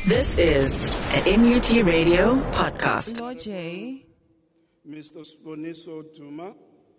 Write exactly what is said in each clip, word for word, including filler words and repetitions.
This is an N U T Radio podcast. Lord J. Mister Siboniso Duma,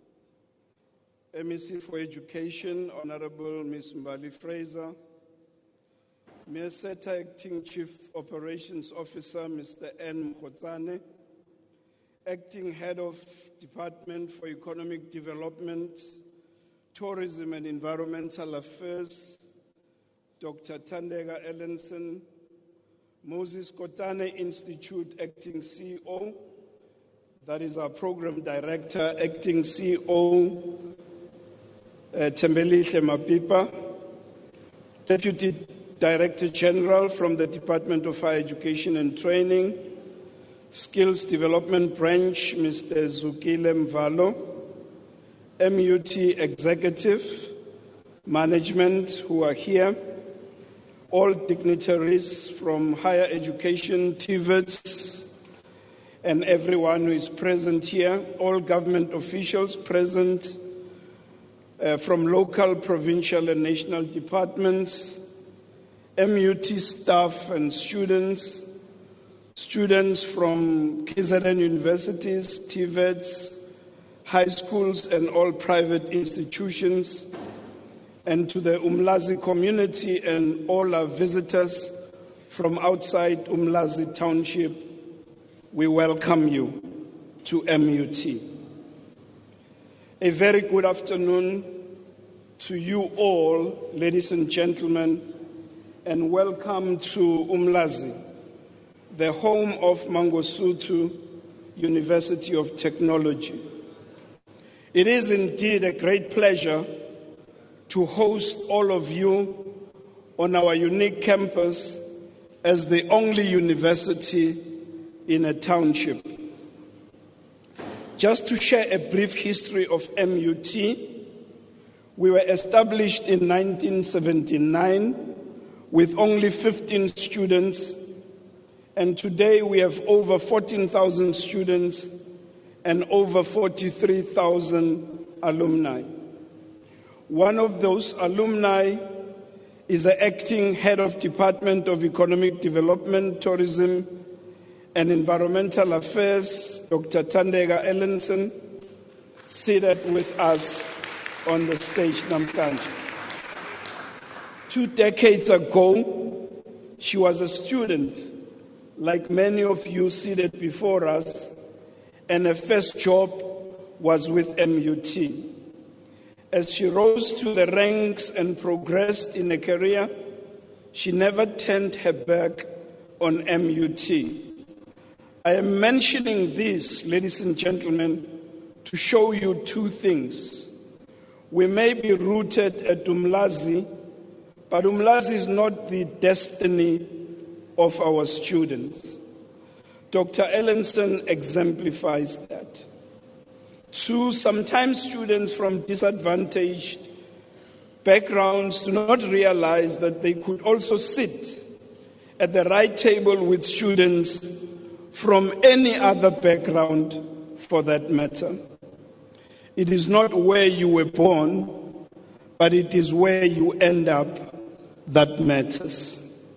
M E C for Education, Honorable Miz Mbali Fraser, Meseta Acting Chief Operations Officer, Mister N. Mkhotsane, Acting Head of Department for Economic Development, Tourism and Environmental Affairs, Doctor Thandeka Ellenson, Moses Kotane Institute Acting C E O, that is our Program Director, Acting C E O, uh, Tembelihle Mapipa, Deputy Director General from the Department of Higher Education and Training, Skills Development Branch, Mister Zukile Mvalo, M U T Executive, Management who are here, all dignitaries from higher education, T V E Ts, and everyone who is present here, all government officials present uh, from local, provincial, and national departments, M U T staff and students, students from K Z N universities, T V E Ts, high schools, and all private institutions, and to the Umlazi community and all our visitors from outside Umlazi Township, we welcome you to M U T. A very good afternoon to you all, ladies and gentlemen, and welcome to Umlazi, the home of Mangosuthu University of Technology. It is indeed a great pleasure to host all of you on our unique campus as the only university in a township. Just to share a brief history of M U T, we were established in nineteen seventy-nine with only fifteen students, and today we have over fourteen thousand students and over forty-three thousand alumni. One of those alumni is the acting head of Department of Economic Development, Tourism and Environmental Affairs, Doctor Thandeka Ellenson, seated with us on the stage namhlanje. Two decades ago, she was a student, like many of you seated before us, and her first job was with M U T. As she rose to the ranks and progressed in a career, she never turned her back on M U T. I am mentioning this, ladies and gentlemen, to show you two things. We may be rooted at Umlazi, but Umlazi is not the destiny of our students. Doctor Ellenson exemplifies that. Two, sometimes students from disadvantaged backgrounds do not realize that they could also sit at the right table with students from any other background for that matter. It is not where you were born, but it is where you end up that matters.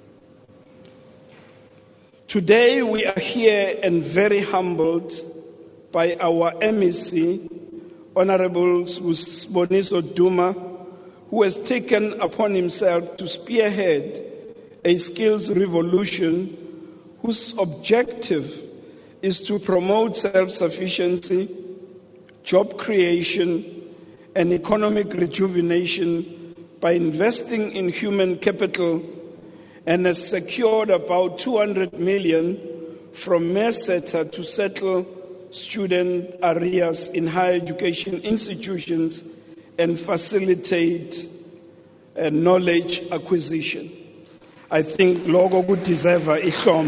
Today we are here and very humbled by our M E C, Honorable Siboniso Duma, who has taken upon himself to spearhead a skills revolution whose objective is to promote self-sufficiency, job creation, and economic rejuvenation by investing in human capital, and has secured about two hundred million from Meseta to settle student arrears in higher education institutions and facilitate uh, knowledge acquisition. I think logo would deserve a ihlom.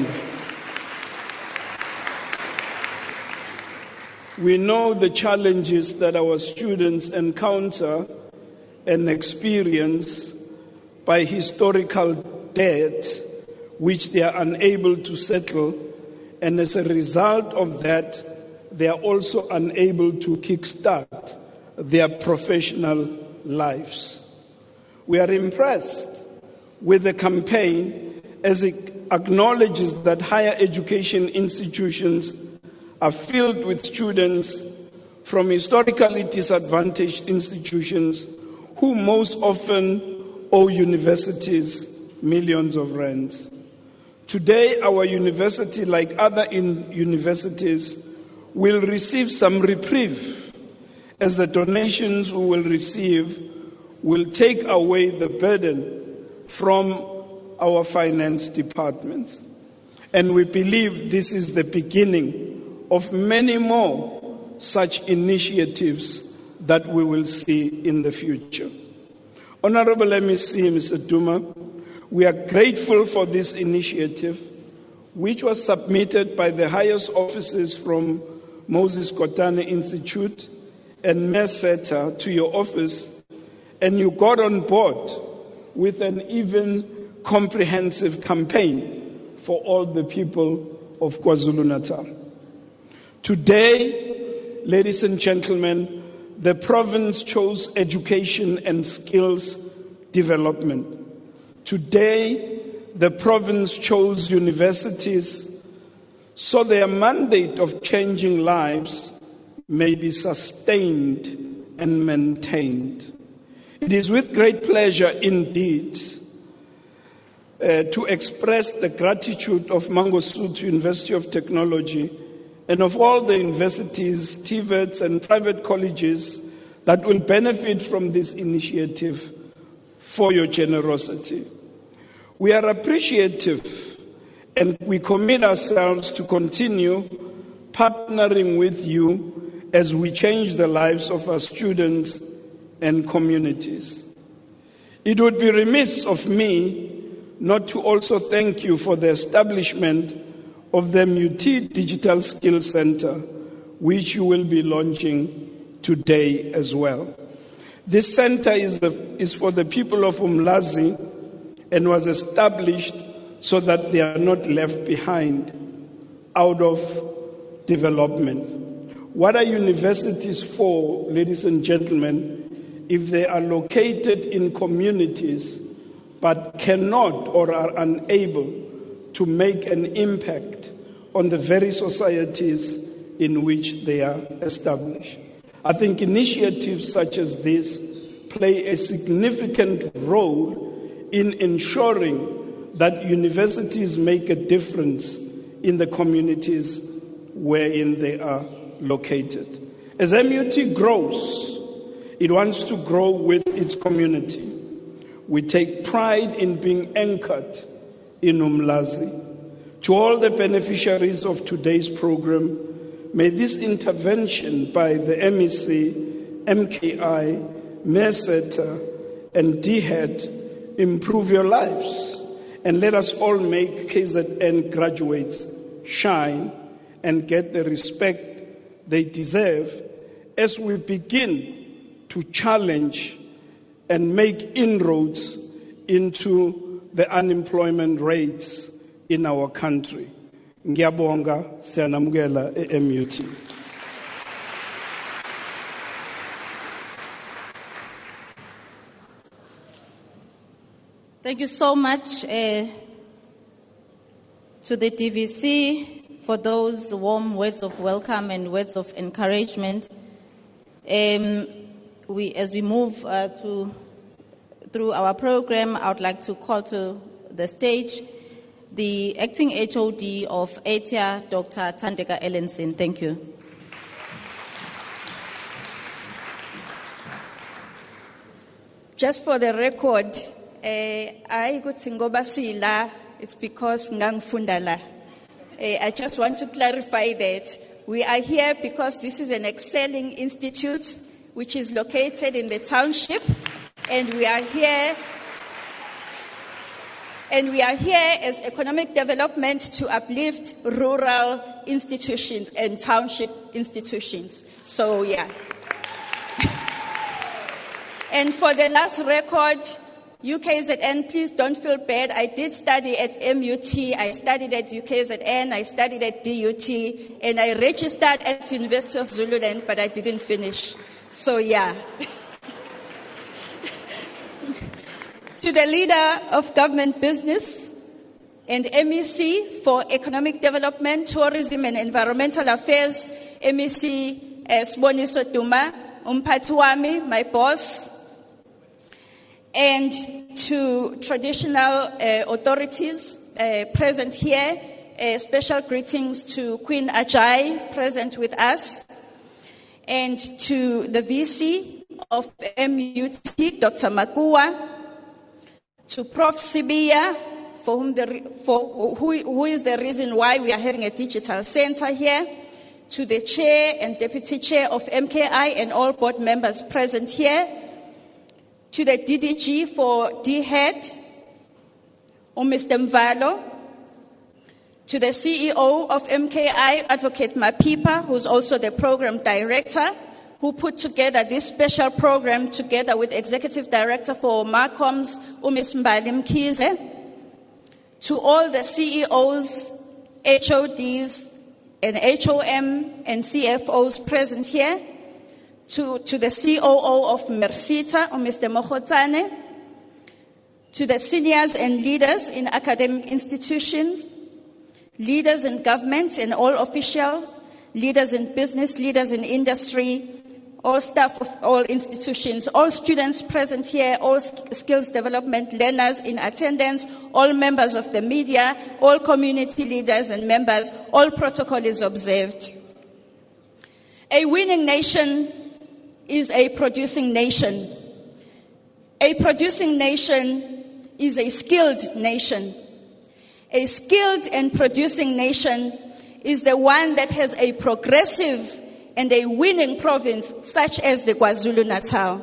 We know the challenges that our students encounter and experience by historical debt, which they are unable to settle, and as a result of that, they are also unable to kickstart their professional lives. We are impressed with the campaign as it acknowledges that higher education institutions are filled with students from historically disadvantaged institutions who most often owe universities millions of rands. Today, our university, like other in universities, will receive some reprieve as the donations we will receive will take away the burden from our finance departments. And we believe this is the beginning of many more such initiatives that we will see in the future. Honorable M E C, Mister Duma, we are grateful for this initiative, which was submitted by the highest officers from Moses Kotane Institute and MERSETA to your office, and you got on board with an even comprehensive campaign for all the people of KwaZulu-Natal. Today, ladies and gentlemen, the province chose education and skills development. Today, the province chose universities so their mandate of changing lives may be sustained and maintained. It is with great pleasure indeed uh, to express the gratitude of Mangosuthu University of Technology and of all the universities, T V E Ts, and private colleges that will benefit from this initiative for your generosity. We are appreciative and we commit ourselves to continue partnering with you as we change the lives of our students and communities. It would be remiss of me not to also thank you for the establishment of the M U T Digital Skills Center, which you will be launching today as well. This center is, the, is for the people of Umlazi and was established so that they are not left behind out of development. What are universities for, ladies and gentlemen, if they are located in communities but cannot or are unable to make an impact on the very societies in which they are established? I think initiatives such as this play a significant role in ensuring that universities make a difference in the communities wherein they are located. As M U T grows, it wants to grow with its community. We take pride in being anchored in Umlazi. To all the beneficiaries of today's program, may this intervention by the M E C, M K I, MERSETA, and D H E D improve your lives, and let us all make K Z N graduates shine and get the respect they deserve as we begin to challenge and make inroads into the unemployment rates in our country. Ngiyabonga, siyanamukela e-M U T. Thank you so much uh, to the D V C for those warm words of welcome and words of encouragement. Um, we, as we move uh, to, through our program, I would like to call to the stage the acting H O D of A T I A, Doctor Thandeka Ellenson. Thank you. Just for the record, I got Singobasila, it's because Ngangfundala. I just want to clarify that we are here because this is an excelling institute which is located in the township, and we are here and we are here as economic development to uplift rural institutions and township institutions. So yeah. And for the last record, U K Z N, please don't feel bad. I did study at M U T, I studied at U K Z N, I studied at D U T, and I registered at University of Zululand, but I didn't finish. So yeah. To the leader of government business, And M E C for Economic Development, Tourism and Environmental Affairs, M E C uh, Siboniso Duma, umphathi wami, my boss. And to traditional uh, authorities uh, present here, uh, special greetings to Queen Ajay, present with us, and to the V C of M U T, Doctor Makua, to Professor Sibiya, for whom the, for who, who is the reason why we are having a digital center here, to the chair and deputy chair of M K I and all board members present here, to the D D G for D HEAD, or Mister Mvalo, to the C E O of M K I, Advocate Mapipa, who's also the program director, who put together this special program together with Executive Director for Marcoms, Miz Mbali Mkhize, to all the C E Os, H O Ds, and H O M and C F Os present here, to, to the C O O of Mersita, Mister Mokhotane, to the seniors and leaders in academic institutions, leaders in government and all officials, leaders in business, leaders in industry, all staff of all institutions, all students present here, all skills development learners in attendance, all members of the media, all community leaders and members, all protocol is observed. A winning nation is a producing nation. A producing nation is a skilled nation. A skilled and producing nation is the one that has a progressive and a winning province such as the KwaZulu-Natal.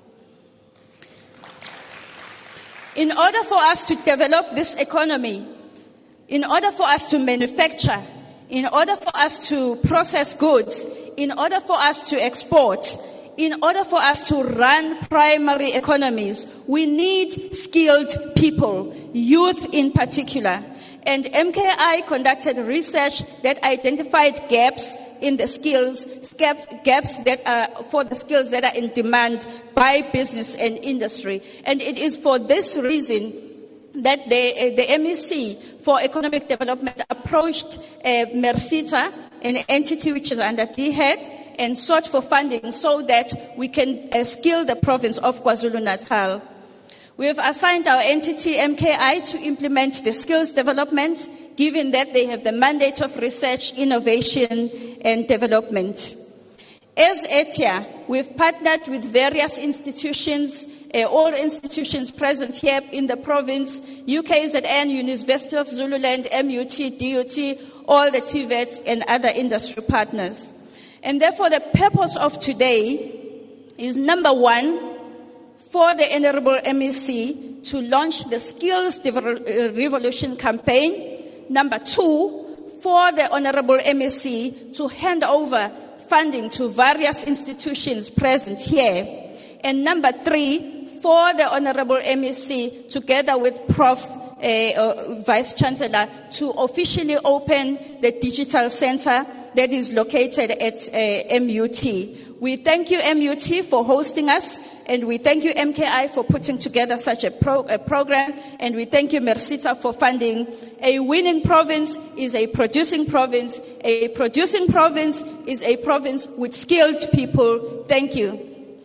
In order for us to develop this economy, in order for us to manufacture, in order for us to process goods, in order for us to export, in order for us to run primary economies, we need skilled people, youth in particular. And M K I conducted research that identified gaps in the skills, gaps that are for the skills that are in demand by business and industry. And it is for this reason that the, the M E C for Economic Development approached uh, Mersita, an entity which is under D HEAD, and sought for funding so that we can uh, skill the province of KwaZulu-Natal. We have assigned our entity, M K I, to implement the skills development, given that they have the mandate of research, innovation, and development. As ETIA, we've partnered with various institutions, uh, all institutions present here in the province, U K Z N, University of Zululand, M U T, D U T, all the T VETs, and other industry partners. And therefore, the purpose of today is, number one, for the Honorable M E C to launch the Skills Revolution campaign. Number two, for the Honorable M E C to hand over funding to various institutions present here. And number three, for the Honorable M E C, together with Professor Uh, uh, Vice Chancellor, to officially open the digital center that is located at uh, M U T. We thank you, M U T, for hosting us, and we thank you, M K I, for putting together such a, pro, a program, and we thank you, Mersita, for funding. A winning province is a producing province. A producing province is a province with skilled people. Thank you.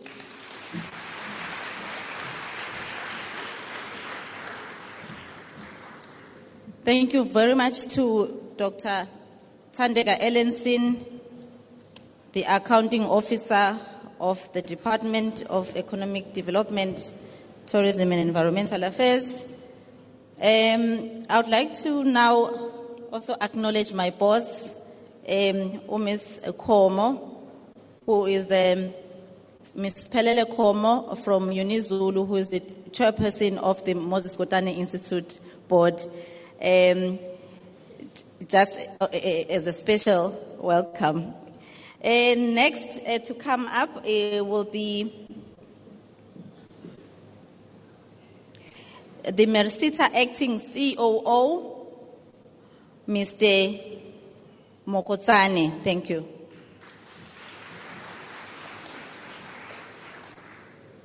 Thank you very much to Doctor Thandeka Ellenson, the Accounting Officer of the Department of Economic Development, Tourism and Environmental Affairs. Um, I would like to now also acknowledge my boss, um, Miz Khomo, who is the Miz Pelele Khomo from UniZulu, who is the chairperson of the Moses Kotane Institute Board. Um, just uh, as a special welcome. Uh, next uh, to come up uh, will be the Mersita Acting C O O, Mister Mokotsane. Thank you.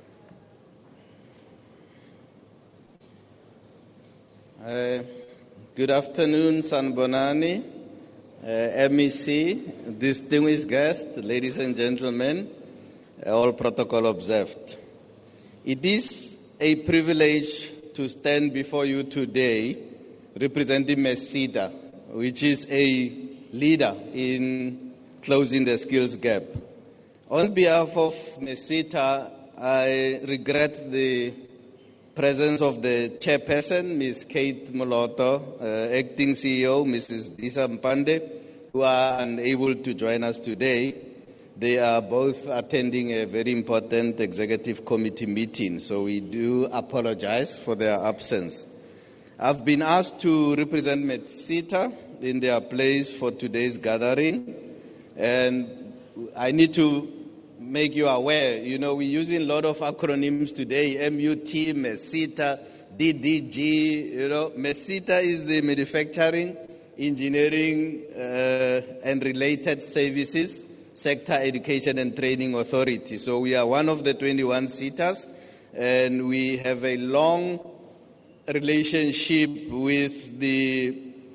Uh, Good afternoon, Sanbonani, uh, M E C, distinguished guests, ladies and gentlemen, all protocol observed. It is a privilege to stand before you today representing MESITA, which is a leader in closing the skills gap. On behalf of MESITA, I regret the presence of the chairperson, Miz Kate Moloto, uh, acting C E O, Missus Disa Mpande, who are unable to join us today. They are both attending a very important executive committee meeting, so we do apologize for their absence. I've been asked to represent MESITA in their place for today's gathering, and I need to make you aware, you know, we're using a lot of acronyms today, M U T, MESITA, D D G, you know. MESITA is the Manufacturing, Engineering uh, and Related Services Sector Education and Training Authority. So we are one of the twenty-one SETAs, and we have a long relationship with the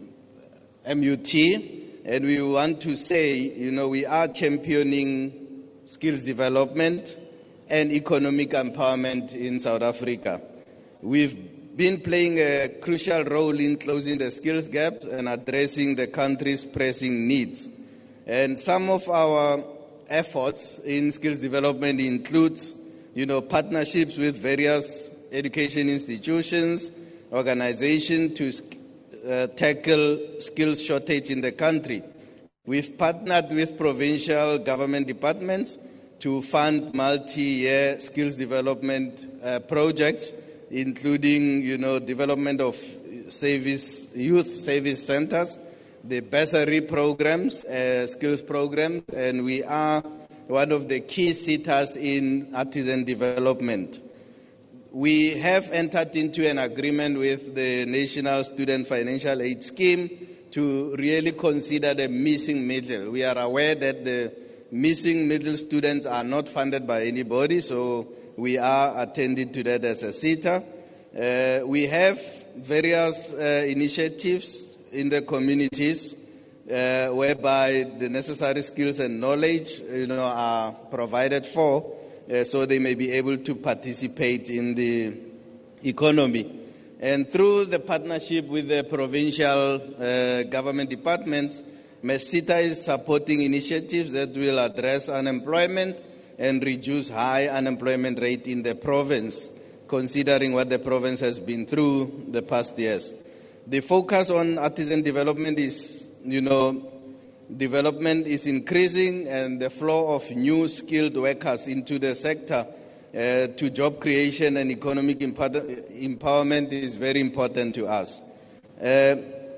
M U T, and we want to say, you know, we are championing skills development and economic empowerment in South Africa. We've been playing a crucial role in closing the skills gap and addressing the country's pressing needs. And some of our efforts in skills development includes, you know, partnerships with various education institutions, organizations to uh, tackle skills shortage in the country. We've partnered with provincial government departments to fund multi-year skills development uh, projects, including, you know, development of service, youth service centers, the bursary programs, uh, skills programs, and we are one of the key SETAs in artisan development. We have entered into an agreement with the National Student Financial Aid Scheme to really consider the missing middle. We are aware that the missing middle students are not funded by anybody, so we are attending to that as a SETA. Uh, we have various uh, initiatives in the communities uh, whereby the necessary skills and knowledge, you know, are provided for, uh, so they may be able to participate in the economy. And through the partnership with the provincial uh, government departments, MESITA is supporting initiatives that will address unemployment and reduce high unemployment rate in the province, considering what the province has been through the past years. The focus on artisan development is, you know, development is increasing, and the flow of new skilled workers into the sector Uh, to job creation and economic empowerment is very important to us. Uh,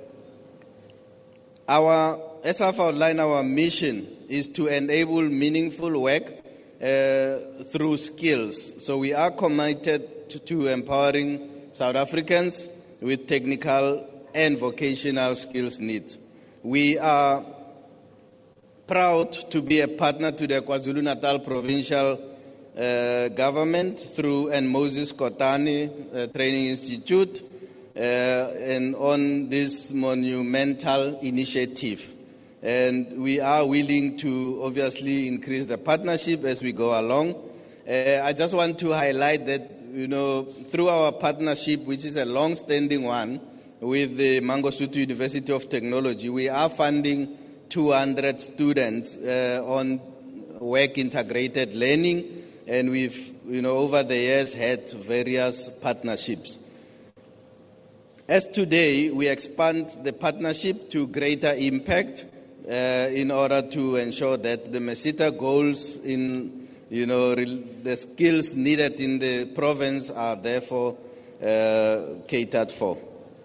our, as I've outlined, our mission is to enable meaningful work uh, through skills. So we are committed to, to empowering South Africans with technical and vocational skills needs. We are proud to be a partner to the KwaZulu-Natal Provincial Uh, government through and Moses Kotane uh, Training Institute uh, and on this monumental initiative. And we are willing to obviously increase the partnership as we go along. Uh, I just want to highlight that, you know, through our partnership, which is a long-standing one with the Mangosuthu University of Technology, we are funding two hundred students uh, on work integrated learning. And we've, you know, over the years had various partnerships. As today, we expand the partnership to greater impact uh, in order to ensure that the MESITA goals in, you know, the skills needed in the province are therefore uh, catered for.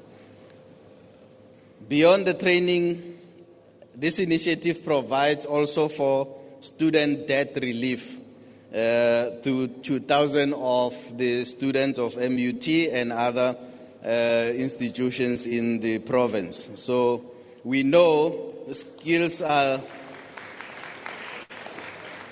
Beyond the training, this initiative provides also for student debt relief. Uh, to two thousand of the students of M U T and other uh, institutions in the province. So we know the skills are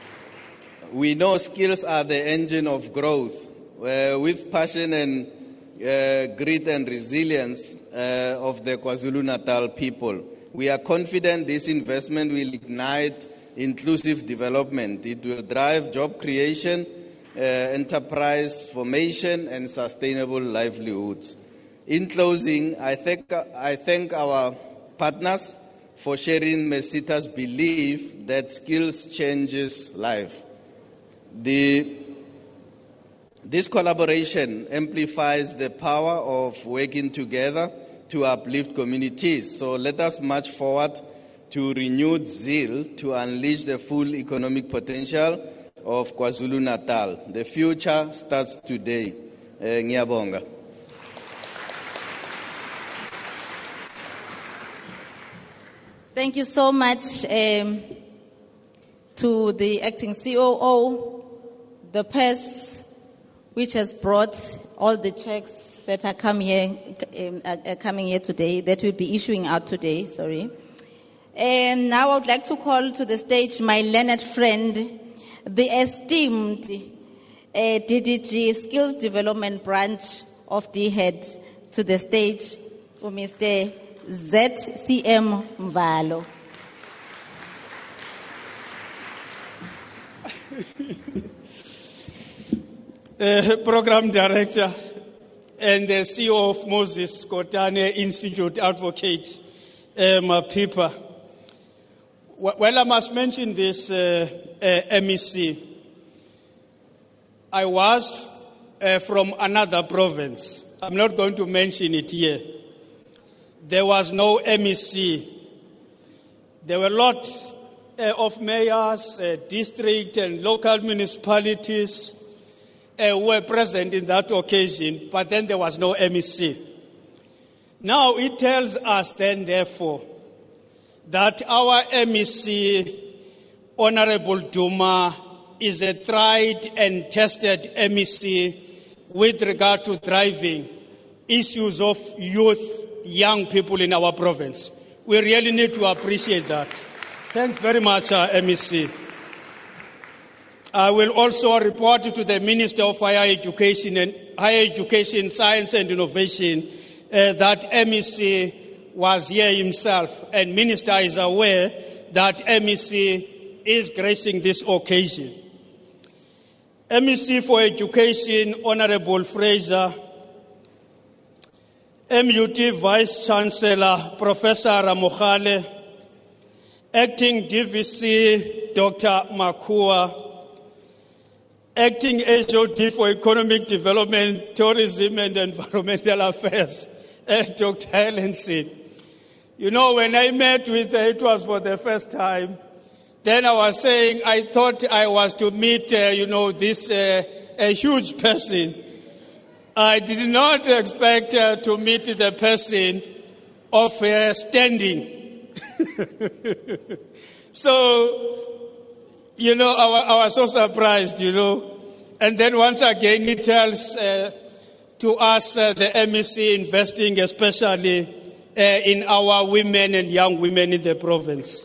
we know skills are the engine of growth. Uh, with passion and uh, grit and resilience uh, of the KwaZulu-Natal people. We are confident this investment will ignite inclusive development. It will drive job creation, uh, enterprise formation, and sustainable livelihoods. In closing, I thank, I thank our partners for sharing Mesita's belief that skills changes life. The, this collaboration amplifies the power of working together to uplift communities. So let us march forward to renewed zeal to unleash the full economic potential of KwaZulu-Natal. The future starts today. Eh, ngiyabonga. Thank you so much um, to the acting C O O, the press, which has brought all the checks that are coming here, um, are coming here today, that will be issuing out today, sorry. And now I would like to call to the stage my learned friend, the esteemed uh, D D G Skills Development Branch of D H E D, to the stage, Mister Z C M Mvalo. uh, Program Director and the C E O of Moses Kotane Institute Advocate, uh, Mapipa. Well, I must mention this uh, uh, M E C. I was uh, from another province. I'm not going to mention it here. There was no M E C. There were a lot uh, of mayors, uh, district and local municipalities uh, who were present in that occasion, but then there was no M E C. Now it tells us then, therefore, that our M E C, Honorable Duma, is a tried and tested M E C with regard to driving issues of youth, young people in our province. We really need to appreciate that. Thanks very much, uh, M E C. I will also report to the Minister of Higher Education and Higher Education, Science and Innovation uh, that M E C was here himself, and Minister is aware that M E C is gracing this occasion. M E C for Education, Honorable Fraser, M U T Vice Chancellor, Professor Ramokhale, Acting D V C, Doctor Makua, Acting H O D for Economic Development, Tourism and Environmental Affairs, uh, Doctor Helen Sid. You know, when I met with her, it was for the first time. Then I was saying I thought I was to meet, uh, you know, this uh, a huge person. I did not expect uh, to meet the person of uh, standing. So, you know, I, I was so surprised, you know. And then once again, he tells uh, to us, uh, the M E C, investing especially uh, in our women and young women in the province.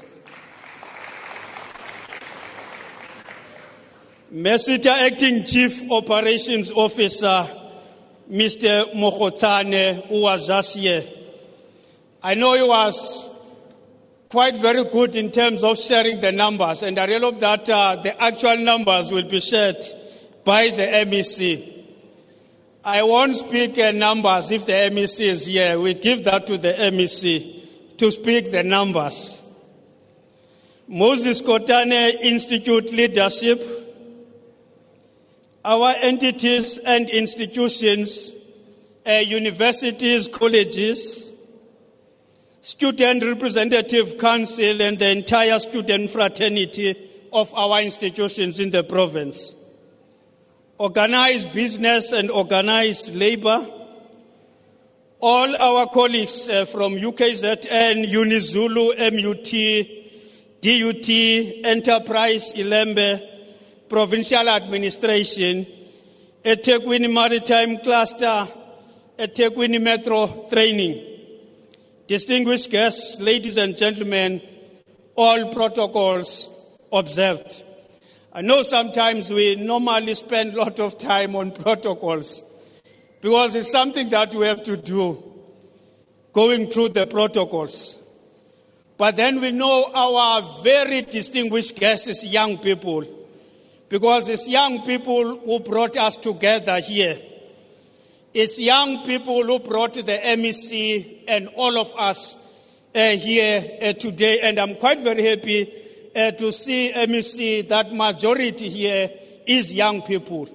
Mesita Acting Chief Operations Officer, Mister Mokhotane, who was just here. I know he was quite very good in terms of sharing the numbers, and I really hope that uh, the actual numbers will be shared by the M E C. I won't speak uh, numbers if the M E C is here. We give that to the M E C to speak the numbers. Moses Kotane Institute Leadership, our entities and institutions, uh, universities, colleges, Student Representative Council, and the entire student fraternity of our institutions in the province. Organized business and organized labor. All our colleagues uh, from U K Z N, UniZulu, M U T, D U T, Enterprise, Ilembe, Provincial Administration, eThekwini Maritime Cluster, eThekwini Metro Training. Distinguished guests, ladies and gentlemen, all protocols observed. I know sometimes we normally spend a lot of time on protocols, because it's something that we have to do, going through the protocols. But then we know our very distinguished guests is young people, because it's young people who brought us together here. It's young people who brought the M E C and all of us uh, here uh, today. And I'm quite very happy uh, to see M E C, that majority here is young people.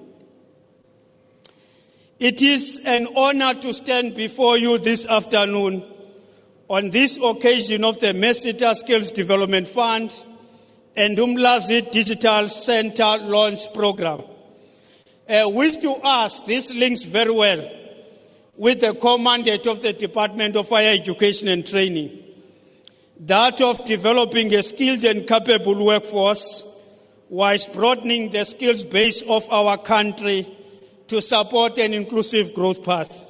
It is an honor to stand before you this afternoon on this occasion of the Mesita Skills Development Fund and Umlazi Digital Center Launch Program, uh, which to us, this links very well with the core mandate of the Department of Higher Education and Training, that of developing a skilled and capable workforce whilst broadening the skills base of our country to support an inclusive growth path.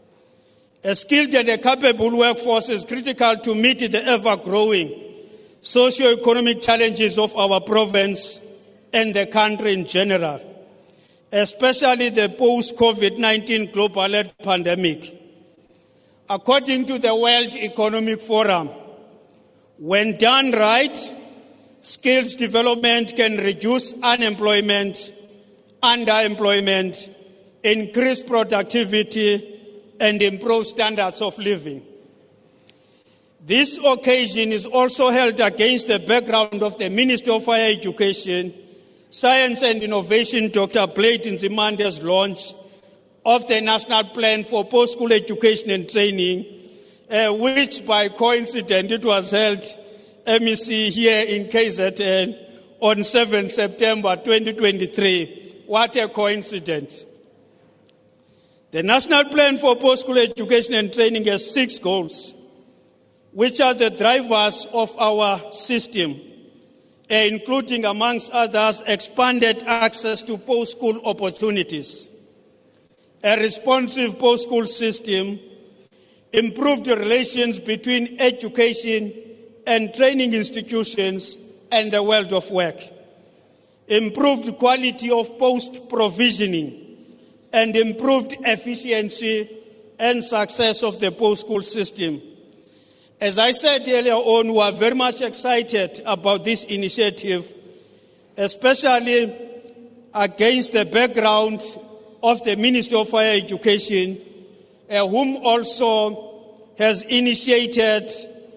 A skilled and a capable workforce is critical to meet the ever-growing socio-economic challenges of our province and the country in general, especially the post-COVID nineteen global health pandemic. According to the World Economic Forum, when done right, skills development can reduce unemployment, underemployment, increase productivity, and improve standards of living. This occasion is also held against the background of the Minister of Higher Education, Science and Innovation, Doctor Blade Nzimande's launch of the National Plan for Post-School Education and Training, uh, which by coincidence it was held M E C here in K Z N on seventh September twenty twenty-three. What a coincidence. The National Plan for Post-School Education and Training has six goals, which are the drivers of our system, including, amongst others, expanded access to post-school opportunities, a responsive post-school system, improved relations between education and training institutions and the world of work, improved quality of post-provisioning, and improved efficiency and success of the post-school system. As I said earlier on, we are very much excited about this initiative, especially against the background of the Minister of Higher Education, uh, whom also has initiated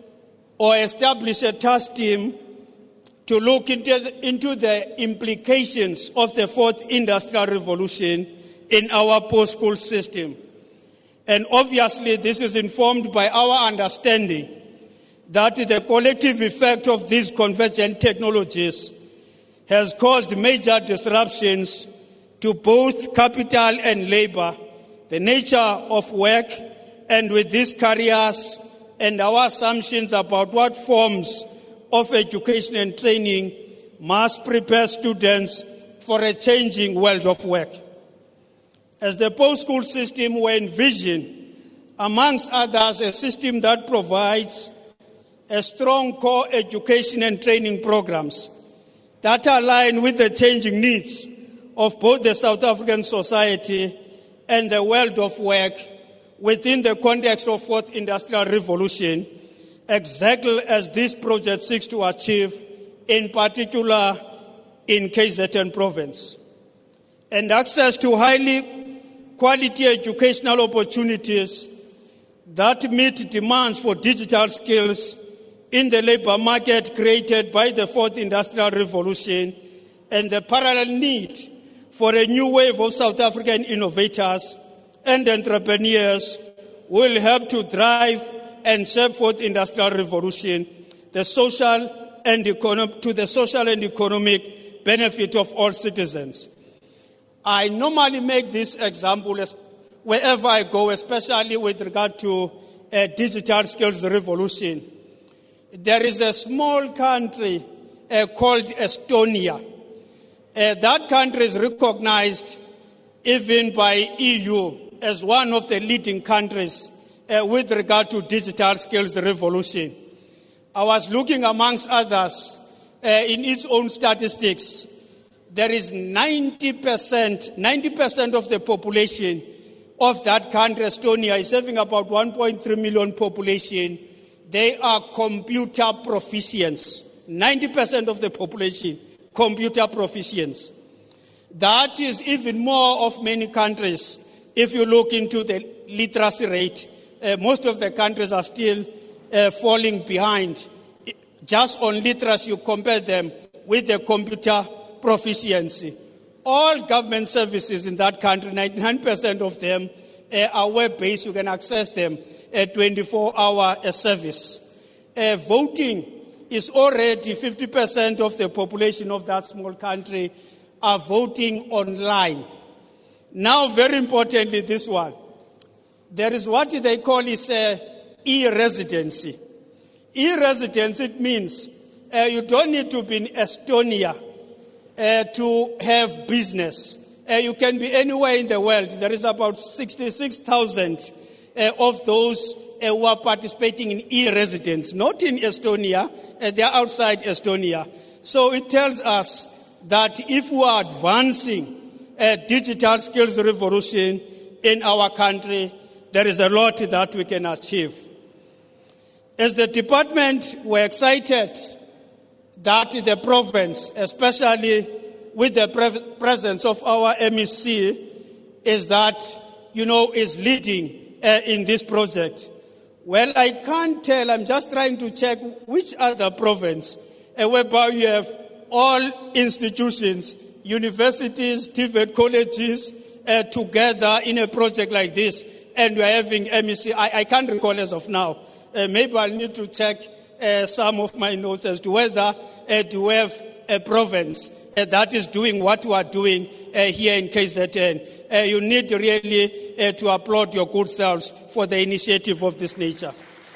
or established a task team to look into the, into the implications of the fourth industrial revolution in our post-school system. And obviously, this is informed by our understanding that the collective effect of these convergent technologies has caused major disruptions to both capital and labor, the nature of work, and with these careers and our assumptions about what forms of education and training must prepare students for a changing world of work. As the post-school system, we envision, amongst others, a system that provides a strong core education and training programs that align with the changing needs of both the South African society and the world of work within the context of fourth industrial revolution, exactly as this project seeks to achieve, in particular in K Z N province. And access to highly quality educational opportunities that meet demands for digital skills in the labor market created by the fourth industrial revolution and the parallel need for a new wave of South African innovators and entrepreneurs will help to drive and shape fourth industrial revolution, the social and economic, to the social and economic benefit of all citizens. I normally make this example wherever I go, especially with regard to a digital skills revolution. There is a small country uh, called Estonia. Uh, that country is recognized even by E U as one of the leading countries uh, with regard to digital skills revolution. I was looking, amongst others, uh, in its own statistics. There is ninety percent, ninety percent of the population of that country, Estonia, is having about one point three million population. They are computer proficients. ninety percent of the population, computer proficients. That is even more of many countries. If you look into the literacy rate, uh, most of the countries are still uh, falling behind. Just on literacy, you compare them with the computer proficiency. All government services in that country, ninety-nine percent of them uh, are web-based. You can access them at twenty-four hour uh, service. Uh, voting is already fifty percent of the population of that small country are voting online. Now, very importantly, this one. There is what they call is uh, e-residency. E-residence, it means uh, you don't need to be in Estonia uh, to have business. Uh, you can be anywhere in the world. There is about sixty-six thousand uh, of those uh, who are participating in e-residence, not in Estonia, uh, they are outside Estonia. So it tells us that if we are advancing a digital skills revolution in our country, there is a lot that we can achieve. As the department, we're excited that the province, especially with the pre- presence of our M E C, is that, you know, is leading uh, in this project. Well, I can't tell. I'm just trying to check which other province uh, whereby you have all institutions, universities, T V E T colleges uh, together in a project like this, and we're having M E C. I, I can't recall as of now. Uh, maybe I'll need to check uh, some of my notes as to whether uh, to have a province uh, that is doing what we are doing uh, here in K Z N. Uh, you need really uh, to applaud your good selves for the initiative of this nature.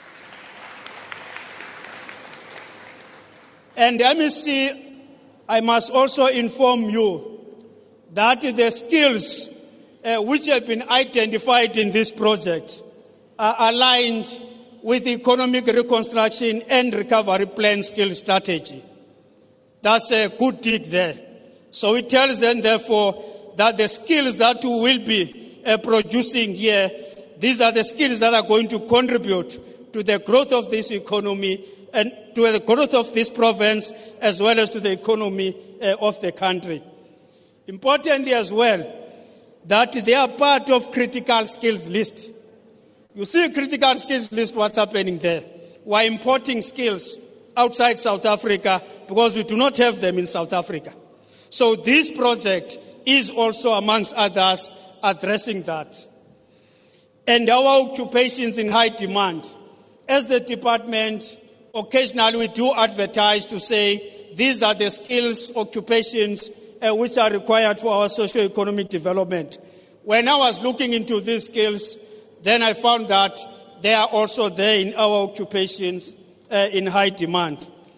And M E C, I must also inform you that the skills uh, which have been identified in this project are aligned with the Economic Reconstruction and Recovery Plan skill strategy. That's a good dig there. So it tells them, therefore, that the skills that we will be uh, producing here, these are the skills that are going to contribute to the growth of this economy and to the growth of this province, as well as to the economy uh, of the country. Importantly as well, that they are part of critical skills list. You see critical skills list, what's happening there. We're importing skills outside South Africa because we do not have them in South Africa. So this project is also, amongst others, addressing that. And our occupations in high demand. As the department, occasionally we do advertise to say these are the skills, occupations uh, which are required for our socio-economic development. When I was looking into these skills, then I found that they are also there in our occupations uh, in high demand.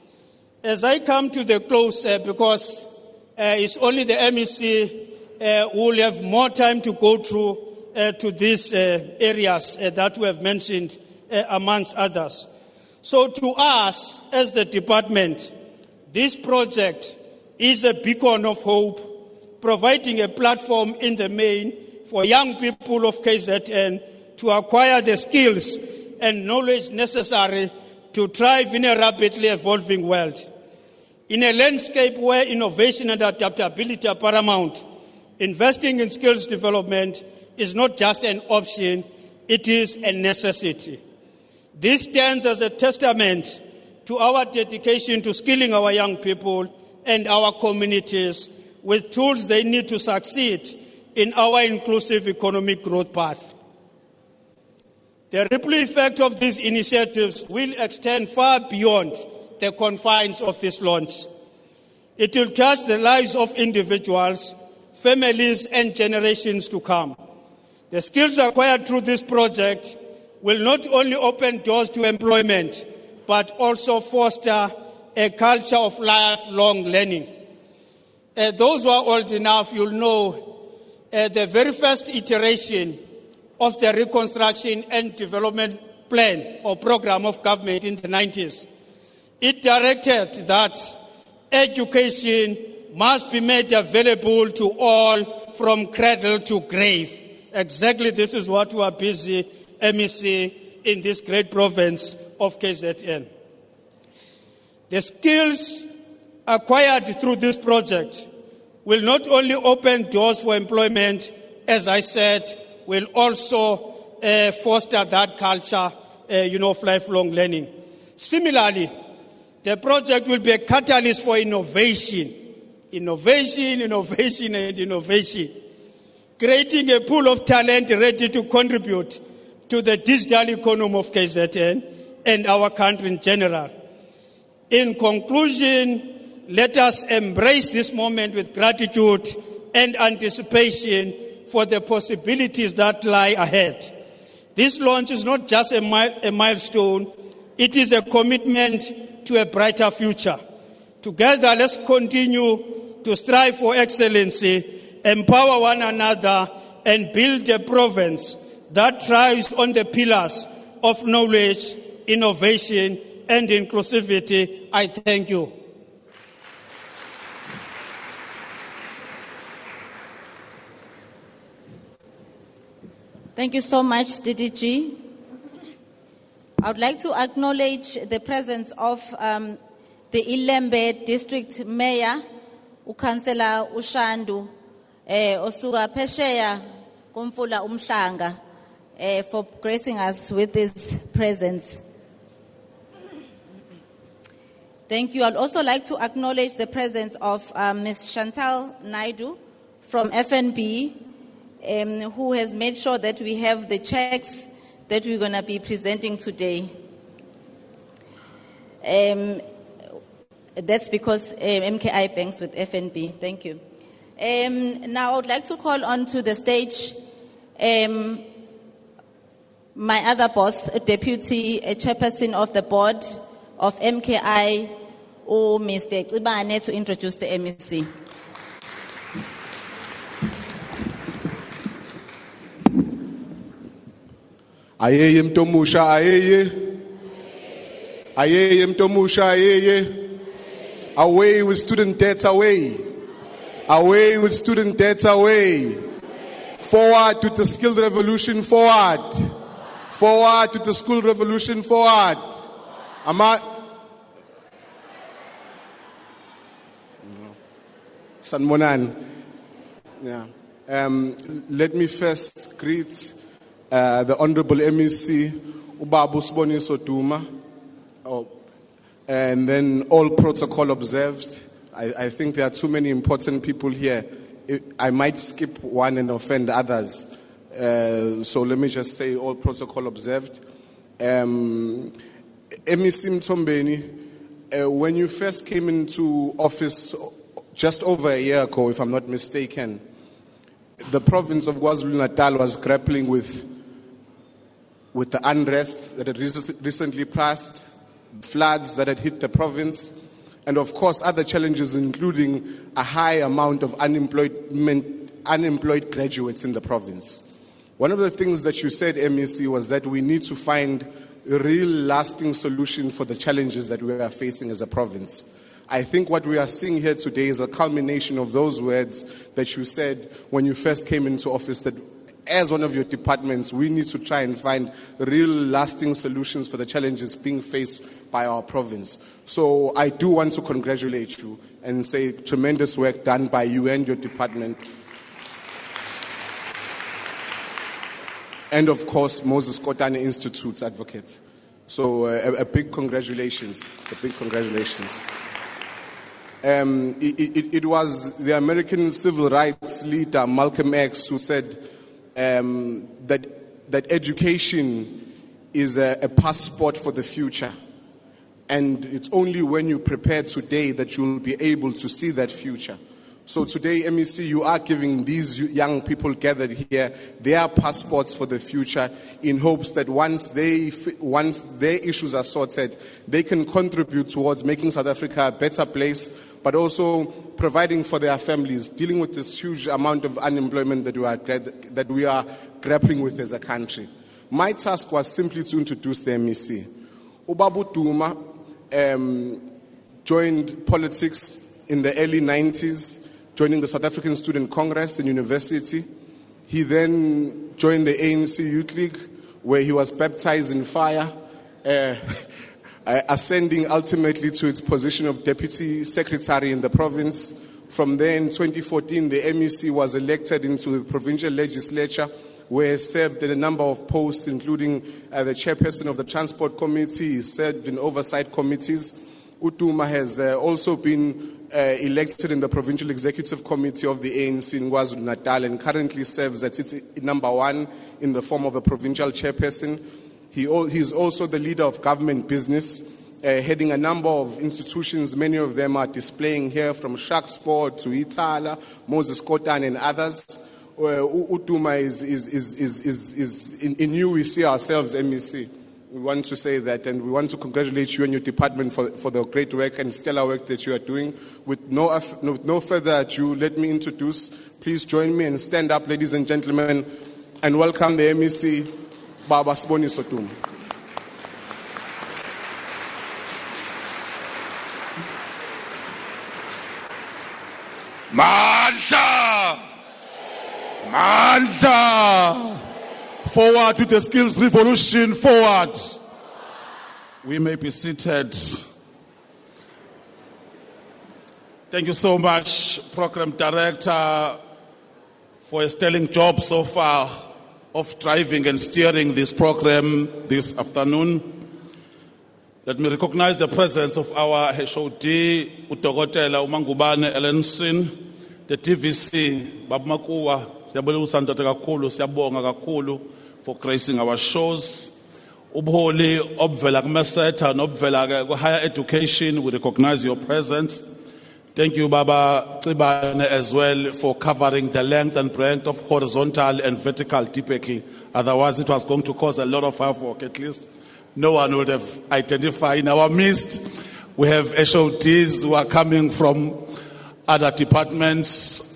As I come to the close, uh, because uh, it's only the M E C uh, who will have more time to go through uh, to these uh, areas uh, that we have mentioned, uh, amongst others. So to us, as the department, this project is a beacon of hope, providing a platform in the main for young people of K Z N to acquire the skills and knowledge necessary to thrive in a rapidly evolving world. In a landscape where innovation and adaptability are paramount, investing in skills development is not just an option, it is a necessity. This stands as a testament to our dedication to skilling our young people and our communities with tools they need to succeed in our inclusive economic growth path. The ripple effect of these initiatives will extend far beyond the confines of this launch. It will touch the lives of individuals, families, and generations to come. The skills acquired through this project will not only open doors to employment, but also foster a culture of lifelong learning. Uh, those who are old enough, you'll know uh, the very first iteration of the Reconstruction and Development Plan or program of government in the nineties. It directed that education must be made available to all from cradle to grave. Exactly this is what we are busy, M E C, in this great province of K Z N. The skills acquired through this project will not only open doors for employment, as I said, will also uh, foster that culture, uh, you know, of lifelong learning. Similarly, the project will be a catalyst for innovation. Innovation, innovation, and innovation. Creating a pool of talent ready to contribute to the digital economy of K Z N and our country in general. In conclusion, let us embrace this moment with gratitude and anticipation for the possibilities that lie ahead. This launch is not just a, mi- a milestone, it is a commitment to a brighter future. Together, let's continue to strive for excellency, empower one another, and build a province that thrives on the pillars of knowledge, innovation, and inclusivity. I thank you. Thank you so much, D D G. I would like to acknowledge the presence of um, the Ilembe District Mayor, uKhansela Ushandu, eh, Osuka Pesheya, Kumfula Umhlanga, eh, for gracing us with his presence. Thank you. I'd also like to acknowledge the presence of um, Miz Chantal Naidu from F N B, um, who has made sure that we have the checks that we're going to be presenting today. Um, that's because um, M K I banks with F N B. Thank you. Um, now I would like to call on to the stage um, my other boss, a deputy a chairperson of the board of M K I, or Mister Ibane, to introduce the M E C. Ayeye mtomusha ayeye. Ayeye mtomusha ayeye. Away with student debt away. Away with student debt away. Forward to the skilled revolution forward. Forward to the school revolution forward. Ama Sanmonan. Yeah. Um, let me first greet uh, the Honorable M E C, Ubabu Siboniso Duma, oh, and then all protocol observed. I, I think there are too many important people here. I might skip one and offend others. Uh, so let me just say all protocol observed. Um, M E C Mtombeni, uh, when you first came into office just over a year ago, if I'm not mistaken, the province of KwaZulu-Natal was grappling with, with the unrest that had recently passed, floods that had hit the province, and of course other challenges including a high amount of unemployment, unemployed graduates in the province. One of the things that you said, M E C, was that we need to find a real lasting solution for the challenges that we are facing as a province. I think what we are seeing here today is a culmination of those words that you said when you first came into office, that as one of your departments, we need to try and find real lasting solutions for the challenges being faced by our province. So I do want to congratulate you and say tremendous work done by you and your department. And of course, Moses Kotane Institute's advocate. So uh, a, a big congratulations, a big congratulations. Um, it, it, it was the American civil rights leader, Malcolm X, who said um, that, that education is a, a passport for the future. And it's only when you prepare today that you'll be able to see that future. So today, M E C, you are giving these young people gathered here their passports for the future in hopes that once they, once their issues are sorted, they can contribute towards making South Africa a better place, but also providing for their families, dealing with this huge amount of unemployment that we are, that we are grappling with as a country. My task was simply to introduce the M E C. Ubabu Duma um, joined politics in the early nineties, joining the South African Student Congress in university. He then joined the A N C Youth League, where he was baptized in fire, uh, ascending ultimately to its position of Deputy Secretary in the province. From there, in twenty fourteen, the M E C was elected into the provincial legislature, where he served in a number of posts, including uh, the chairperson of the Transport Committee. He served in oversight committees. Uduma has uh, also been uh, elected in the Provincial Executive Committee of the A N C in KwaZulu-Natal and currently serves as its number one in the form of a provincial chairperson. He is also the leader of government business, uh, heading a number of institutions. Many of them are displaying here, from Shark Sport to Itala, Moses Kotane and others. Uh, Uduma is, is, is, is, is, is in, in you we see ourselves, M E C. We want to say that, and we want to congratulate you and your department for, for the great work and stellar work that you are doing. With no, with no further ado, let me introduce, please join me and stand up, ladies and gentlemen, and welcome the M E C, Baba Siboniso Duma. Mandla! Mandla! Forward with the skills revolution, forward. We may be seated. Thank you so much, Program Director, for a sterling job so far of driving and steering this program this afternoon. Let me recognize the presence of our H O D, Utogotela Umangubane Ellenson, the T V C, Babmakuwa, for gracing our shows. Ubholi obvela kumeseta and obvela higher education, we recognize your presence. Thank you, Baba Tsibane, as well, for covering the length and breadth of horizontal and vertical typically. Otherwise, it was going to cause a lot of havoc. At least no one would have identified. In our midst, we have H O Ds who are coming from other departments,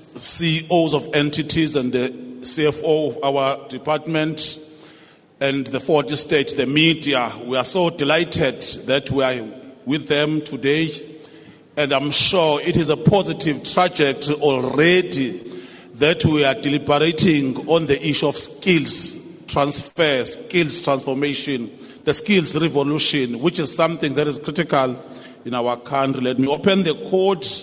C E Os of entities, and the C F O of our department, and the fourth state, the media. We are so delighted that we are with them today, and I'm sure it is a positive trajectory already that we are deliberating on the issue of skills transfer, skills transformation, the skills revolution, which is something that is critical in our country. Let me open the quote